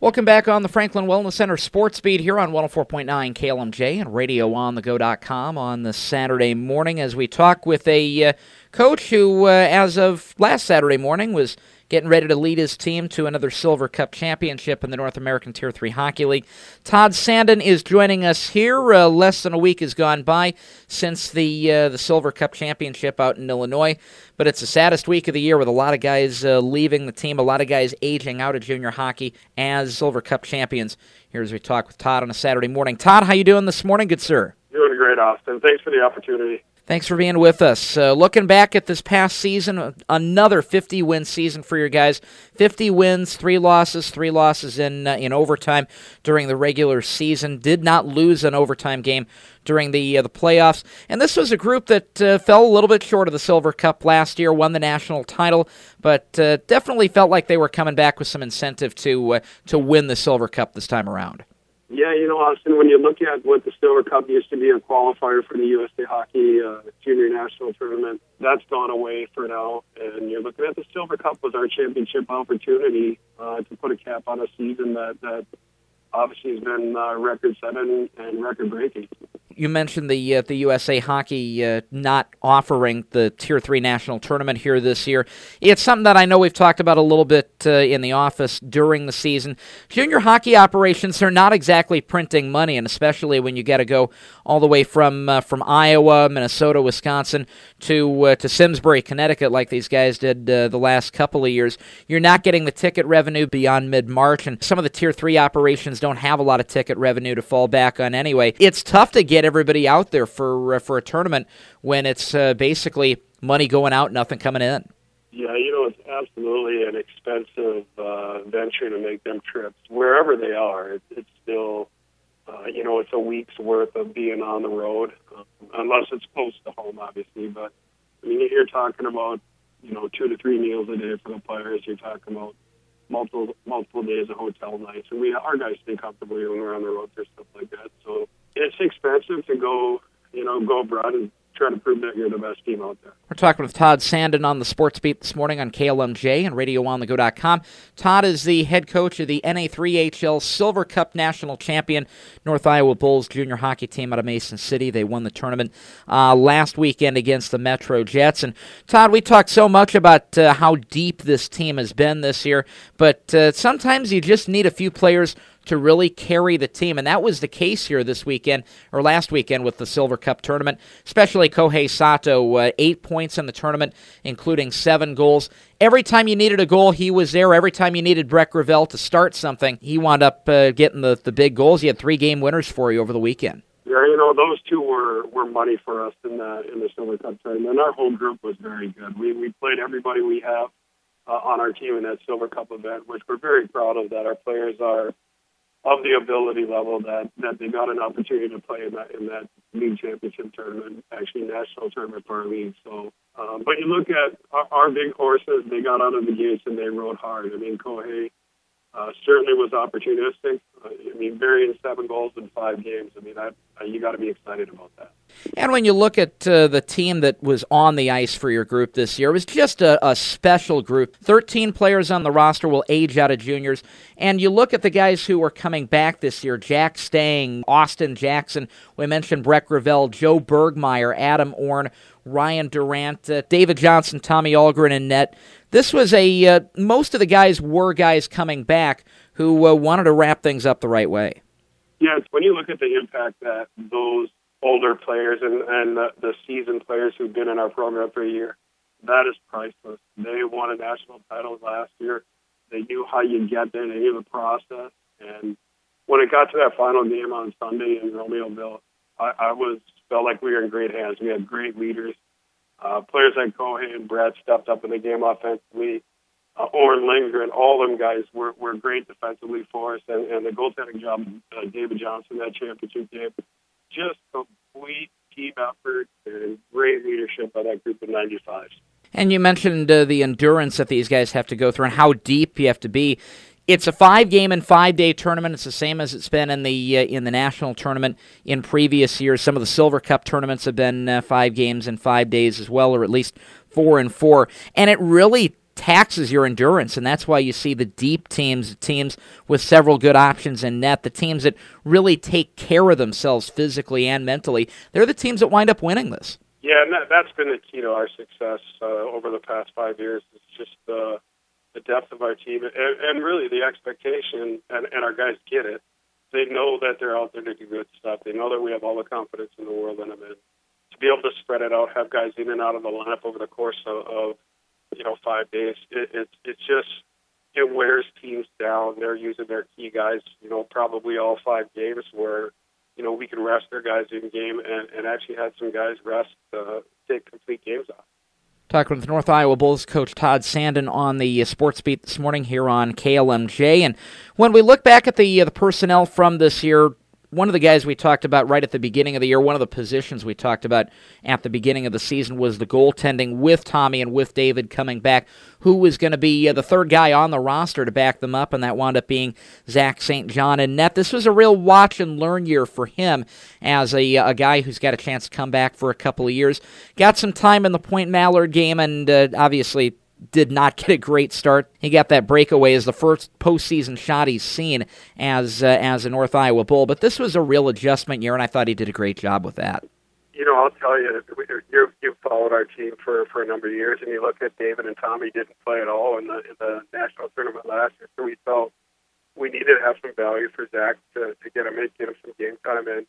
Welcome back on the Franklin Wellness Center Sports Beat here on 104.9 KLMJ and RadioOnTheGo.com on the Saturday morning as we talk with a coach who, as of last Saturday morning, was getting ready to lead his team to another Silver Cup championship in the North American Tier 3 Hockey League. Todd Sandin is joining us here. Less than a week has gone by since the Silver Cup championship out in Illinois, but it's the saddest week of the year with a lot of guys leaving the team, a lot of guys aging out of junior hockey as Silver Cup champions. Here as we talk with Todd on a Saturday morning. Todd, how you doing this morning, good sir? Doing great, Austin. Thanks for the opportunity. Thanks for being with us. Looking back at this past season, another 50-win season for your guys. 50 wins, 3 losses in overtime during the regular season. Did not lose an overtime game during the playoffs. And this was a group that fell a little bit short of the Silver Cup last year, won the national title, but definitely felt like they were coming back with some incentive to win the Silver Cup this time around. Yeah, Austin, when you look at what the Silver Cup used to be, a qualifier for the USA Hockey Junior National Tournament, that's gone away for now. And you're looking at the Silver Cup was our championship opportunity to put a cap on a season that obviously has been record-setting and record-breaking. You mentioned the USA Hockey not offering the Tier 3 National Tournament here this year. It's something that I know we've talked about a little bit in the office during the season. Junior hockey operations are not exactly printing money, and especially when you got to go all the way from Iowa, Minnesota, Wisconsin to Simsbury, Connecticut, like these guys did the last couple of years. You're not getting the ticket revenue beyond mid-March, and some of the Tier 3 operations don't have a lot of ticket revenue to fall back on anyway. It's tough to get everybody out there for a tournament when it's basically money going out, nothing coming in. Yeah, it's absolutely an expensive venture to make them trips. Wherever they are, it's still, it's a week's worth of being on the road, unless it's close to home, obviously. But, you're talking about, 2 to 3 meals a day for the players. You're talking about multiple days of hotel nights. And our guys stay comfortably when we're on the road for stuff like that. So it's expensive to go abroad and try to prove that you're the best team out there. We're talking with Todd Sandin on the Sports Beat this morning on KLMJ and RadioOnTheGo.com. Todd is the head coach of the NA3HL Silver Cup National Champion North Iowa Bulls junior hockey team out of Mason City. They won the tournament last weekend against the Metro Jets. And Todd, we talked so much about how deep this team has been this year, but sometimes you just need a few players to really carry the team, and that was the case here this weekend, or last weekend with the Silver Cup tournament, especially Kohei Sato, 8 points in the tournament, including 7 goals. Every time you needed a goal, he was there. Every time you needed Brett Gravel to start something, he wound up getting the big goals. He had 3 game winners for you over the weekend. Yeah, those two were money for us in the Silver Cup tournament. Our whole group was very good. We played everybody we have on our team in that Silver Cup event, which we're very proud of, that our players are of the ability level that they got an opportunity to play in that league championship tournament, actually national tournament for our league. So, but you look at our big horses, they got out of the gates and they rode hard. Kohei certainly was opportunistic. Burying 7 goals in 5 games. You got to be excited about that. And when you look at the team that was on the ice for your group this year, it was just a special group. 13 players on the roster will age out of juniors. And you look at the guys who are coming back this year, Jack Stang, Austin Jackson, we mentioned Brett Gravel, Joe Bergmeyer, Adam Orn, Ryan Durant, David Johnson, Tommy Ahlgren in net. This was most of the guys were guys coming back who wanted to wrap things up the right way. Yeah, when you look at the impact that those older players and the seasoned players who've been in our program for a year, that is priceless. They won a national title last year. They knew how you get there. They knew the process. And when it got to that final game on Sunday in Romeoville, I felt like we were in great hands. We had great leaders. Players like Kohei and Brad stepped up in the game offensively. Oren Lindgren, all them guys were great defensively for us. And the goaltending job, David Johnson, that championship game, just complete team effort and great leadership by that group of 95s. And you mentioned the endurance that these guys have to go through and how deep you have to be. It's a 5-game and 5-day tournament. It's the same as it's been in the national tournament in previous years. Some of the Silver Cup tournaments have been 5 games and 5 days as well, or at least 4 and 4. And it really taxes your endurance, and that's why you see the deep teams with several good options in net, the teams that really take care of themselves physically and mentally, they're the teams that wind up winning this. Yeah, and that's been the key to our success over the past 5 years. It's just the depth of our team and really the expectation, and our guys get it. They know that they're out there to do good stuff. They know that we have all the confidence in the world in them. And to be able to spread it out, have guys in and out of the lineup over the course of 5 days, it wears teams down. They're using their key guys, probably all 5 games where, we can rest their guys in game and actually had some guys rest, take complete games off. Talking with North Iowa Bulls coach Todd Sandin on the Sports Beat this morning here on KLMJ. And when we look back at the personnel from this year, one of the guys we talked about right at the beginning of the year, one of the positions we talked about at the beginning of the season was the goaltending with Tommy and with David coming back, who was going to be the third guy on the roster to back them up, and that wound up being Zach St. John in net. This was a real watch and learn year for him as a guy who's got a chance to come back for a couple of years. Got some time in the Point Mallard game and obviously did not get a great start. He got that breakaway as the first postseason shot he's seen as a North Iowa Bull. But this was a real adjustment year, and I thought he did a great job with that. I'll tell you, you've followed our team for a number of years, and you look at David and Tommy didn't play at all in the national tournament last year, so we felt we needed to have some value for Zach to get him some game time in.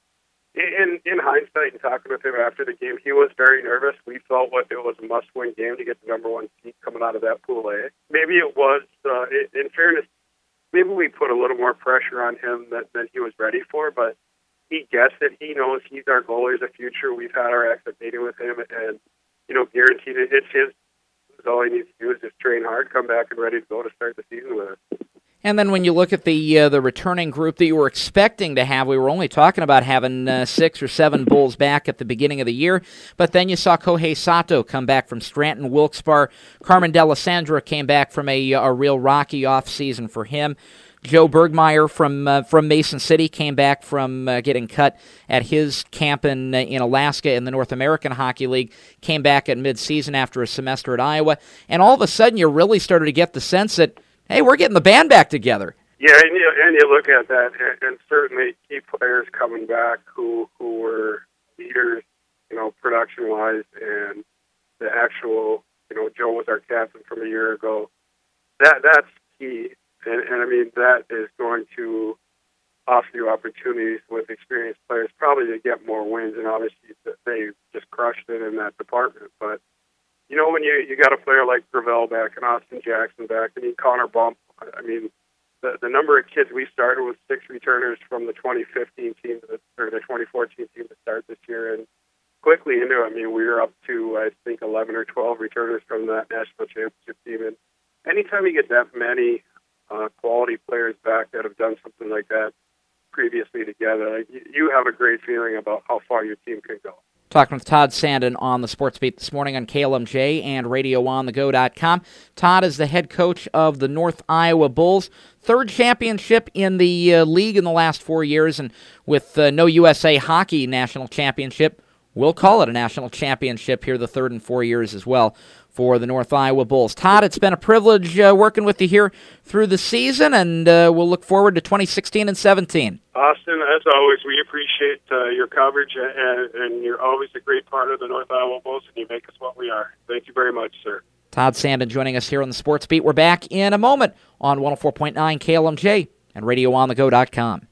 In hindsight and talking with him after the game, he was very nervous. We felt it was a must-win game to get the number one seed coming out of that Pool A. Maybe it was, in fairness, maybe we put a little more pressure on him than he was ready for, but he gets it. He knows he's our goalie of the future. We've had our exit meeting with him, and, guaranteed it's his. All he needs to do is just train hard, come back and ready to go to start the season with us. And then when you look at the returning group that you were expecting to have, we were only talking about having 6 or 7 Bulls back at the beginning of the year, but then you saw Kohei Sato come back from Scranton Wilkes-Barre. Carmen D'Alessandro came back from a real rocky offseason for him. Joe Bergmeyer from Mason City came back from getting cut at his camp in Alaska in the North American Hockey League, came back at midseason after a semester at Iowa, and all of a sudden you really started to get the sense that, hey, we're getting the band back together. Yeah, and you look at that, and certainly key players coming back who were leaders, production-wise, and the actual, Joe was our captain from a year ago. That's key, and I mean, that is going to offer you opportunities with experienced players probably to get more wins, and obviously they just crushed it in that department, but when you got a player like Gravel back and Austin Jackson back and Connor Bump, I mean, the number of kids we started with 6 returners from the 2015 team or the 2014 team to start this year, and quickly into it, I mean, we were up to, I think, 11 or 12 returners from that national championship team. And anytime you get that many quality players back that have done something like that previously together, you have a great feeling about how far your team can go. Talking with Todd Sandin on the Sports Beat this morning on KLMJ and RadioOnTheGo.com. Todd is the head coach of the North Iowa Bulls. 3rd championship in the league in the last 4 years, and with no USA Hockey National Championship, we'll call it a national championship here the 3rd and 4 years as well for the North Iowa Bulls. Todd, it's been a privilege working with you here through the season, and we'll look forward to 2016 and 17. Austin, as always, we appreciate your coverage, and you're always a great part of the North Iowa Bulls, and you make us what we are. Thank you very much, sir. Todd Sandin joining us here on the Sports Beat. We're back in a moment on 104.9 KLMJ and RadioOnTheGo.com.